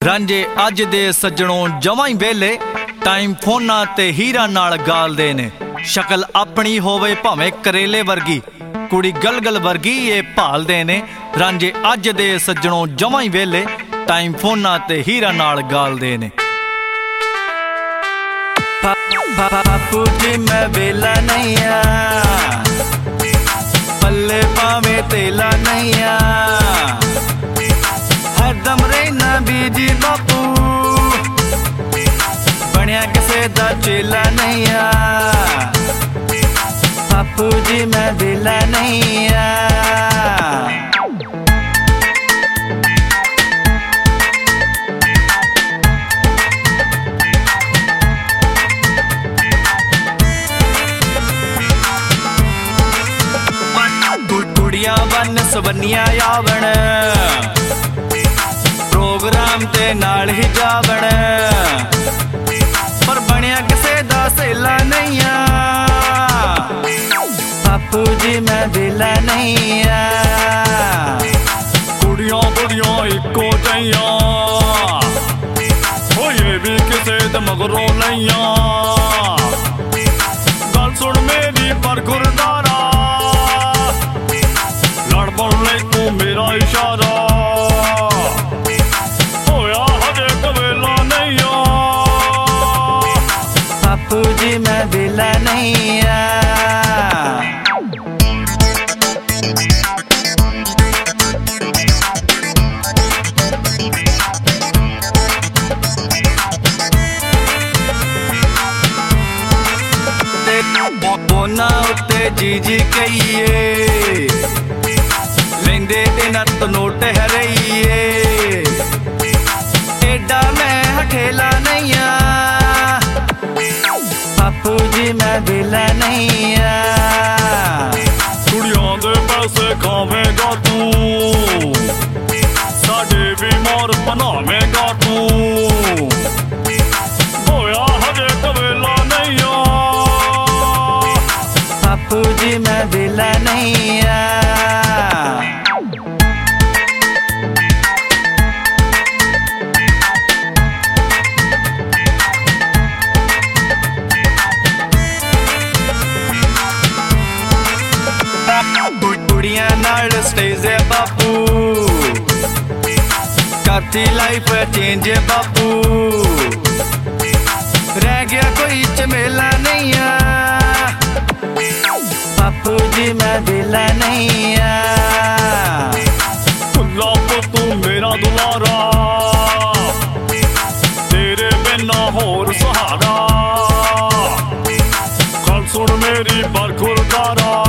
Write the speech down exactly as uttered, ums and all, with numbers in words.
रांझे अज दे सज्जणों जमां ही वेले टाइम फोना ते हीरा नाल गालदे ने। शक्ल अपनी होवे भावें करेले वर्गी, कुड़ी गलगल वर्गी ये भालदे ने। रांझे अज दे सज्जणों जमां ही वेले टाइम फोना ते हीरा नाल गालदे ने। बापू जी मैं वेला नहीं आ, पल्ले पावे तेला नहीं आ, हरदम रहना बीजी बापू, बनया किसे दा चेला नहीं आ। बापू जी मैं वेला नहीं आ। कुड़ियां बन सवनिया आवन, प्रोग्राम ते नाल ही जावण, पर बनया किसे दा सेला नहीं आ। बापू जी मैं वेला नहीं आ। कुड़ियां कुड़ियां इको जइया, हो ये भी किसे दे मगरों नहीं आ। गल सुन मेरी पर गुरदारा, लड़ बन ले तू मेरा इशारा, होया हजे कवेला नहीं आ। बापू जी मैं वेला नहीं आ। बोना उत्ते जी जी कहिए, लेंदे ते नत नोट हरइए, एडा मैं हठेला नहीं आ। बापू जी मैं वेला नहीं आ। कुड़ियां दे पैसे खावेगा तू, साडे भी मोर बनावेगा तू, होया हजे कवेला नहीं आ। बापू जी मैं वेला नहीं आ। कुड़ियां नाल स्टेज है बापू, करती लाइफ चेंज है बापू, रह गया कोई झमेला नहीं आ। बापू जी मैं वेला नहीं आ। खुला तू मेरा दुलारा, तेरे बिना होर सहारा, गल सुन मेरी पर गुरदारा,